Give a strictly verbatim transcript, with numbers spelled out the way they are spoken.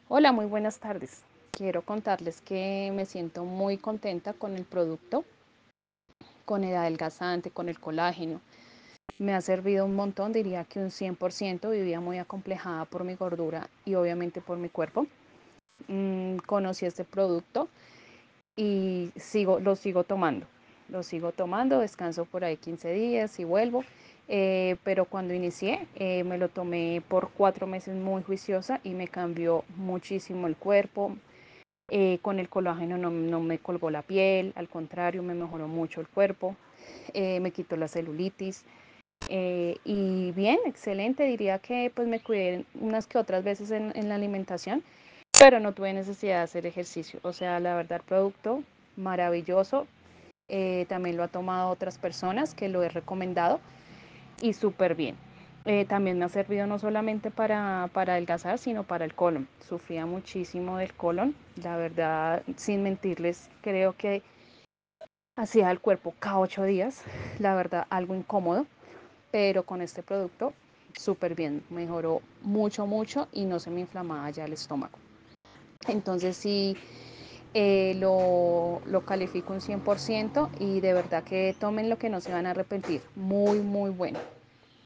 Hola, muy buenas tardes. Quiero contarles que me siento muy contenta con el producto, con el adelgazante, con el colágeno. Me ha servido un montón, diría que un cien por ciento. Vivía muy acomplejada por mi gordura y obviamente por mi cuerpo. Mm, conocí este producto y sigo, lo sigo tomando. Lo sigo tomando, descanso por ahí quince días y vuelvo. Eh, pero cuando inicié eh, me lo tomé por cuatro meses muy juiciosa y me cambió muchísimo el cuerpo. Eh, con el colágeno no, no me colgó la piel, al contrario, me mejoró mucho el cuerpo, eh, me quitó la celulitis. Eh, y bien, excelente, diría que pues me cuidé unas que otras veces en, en la alimentación, pero no tuve necesidad de hacer ejercicio. O sea, la verdad, el producto maravilloso. Eh, también lo ha tomado otras personas que lo he recomendado y súper bien. Eh, también me ha servido no solamente para, para adelgazar, sino para el colon. Sufría muchísimo del colon. La verdad, sin mentirles, creo que hacía el cuerpo cada ocho días. La verdad, algo incómodo, pero con este producto súper bien. Mejoró mucho, mucho y no se me inflamaba ya el estómago. Entonces sí, eh, lo, lo califico un cien por ciento y de verdad que tomen lo que no se van a arrepentir. Muy, muy bueno.